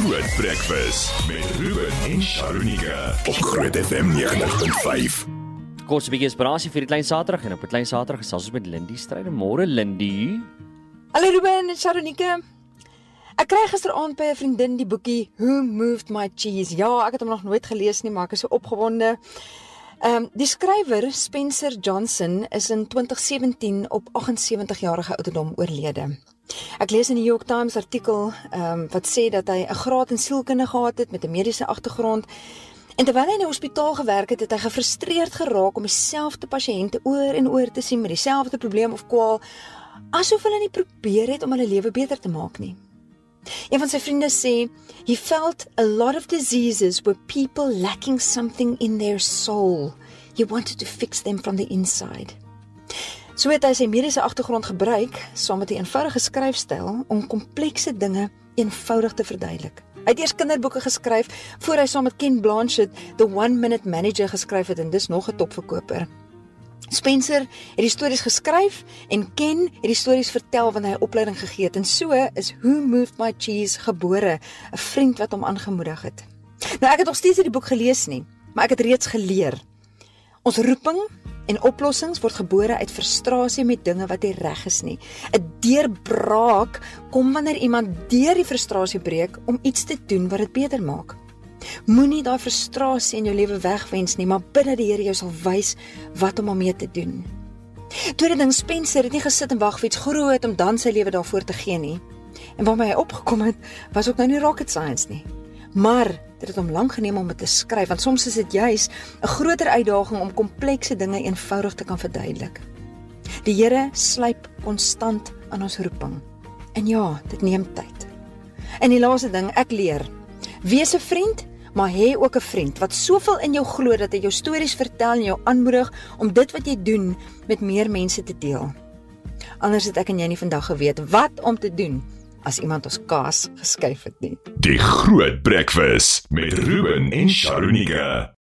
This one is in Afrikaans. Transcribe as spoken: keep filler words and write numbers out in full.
Groot Breakfast met Ruben en Sharonika op Groot F M negentig punt vyf. Kort 'n bietjie inspirasie vir die klein Saterdag en op 'n klein Saterdag gesels ons met Lindy Stryd. Môre Lindy. Hallo Ruben en Sharonika. Ek kry gisteraand by 'n vriendin die boekie Who Moved My Cheese. Ja, ek het hom nog nooit gelees nie, maar ek is so opgewonde. Um, die skrywer Spencer Johnson is in twintig sewentien op agt-en-sewentig-jarige ouderdom oorlede. Ek lees in die New York Times artikel um, wat sê dat hy 'n graad in sielkunde gehad het met 'n mediese agtergrond. En terwyl hy in die hospitaal gewerk het, het hy gefrustreerd geraak om dieselfde pasiënte oor en oor te sien met dieselfde probleem of kwaal, asof hulle nie probeer het om hulle lewe beter te maak nie. Een van sy vriende sê, he felt a lot of diseases were people lacking something in their soul. He wanted to fix them from the inside. So het hy sy mediese agtergrond gebruik, saam met 'n eenvoudige skryfstyl, om komplekse dinge eenvoudig te verduidelik. Hy het eers kinderboeke geskryf, voor hy saam met Ken Blanchett The One Minute Manager geskryf het, en dis nog 'n topverkoper. Spencer het die stories geskryf, en Ken het die stories vertel wanneer hy opleiding gegee het, en so is Who Moved My Cheese gebore, 'n vriend wat hom aangemoedig het. Nou, ek het nog steeds nie die boek gelees nie, maar ek het reeds geleer. Ons roeping en oplossings word gebore uit frustrasie met dinge wat nie reg is nie. 'n Deurbraak kom wanneer iemand deur die frustrasie breek om iets te doen wat dit beter maak. Moenie daai frustrasie in jou lewe wegwens nie, maar bid dat die Here jou sal wys wat om daarmee te doen. Tweede ding, Spencer het nie gesit en wag vir iets groot om dan sy lewe daarvoor te gee nie. En waarmee hy opgekom het, was ook nou nie rocket science nie. Maar dit het hom lank geneem om dit te skryf, want soms is dit juis 'n groter uitdaging om komplekse dinge eenvoudig te kan verduidelik. Die Here slyp konstant aan ons roeping. En ja, dit neem tyd. En die laaste ding, ek leer, wees 'n vriend, maar hê ook 'n vriend wat soveel in jou glo dat hy jou stories vertel en jou aanmoedig om dit wat jy doen met meer mense te deel. Anders het ek en jy nie vandag geweet wat om te doen as iemand ons kaas geskuif het nie. Die Groot Breakfast met Ruben en Sharonika.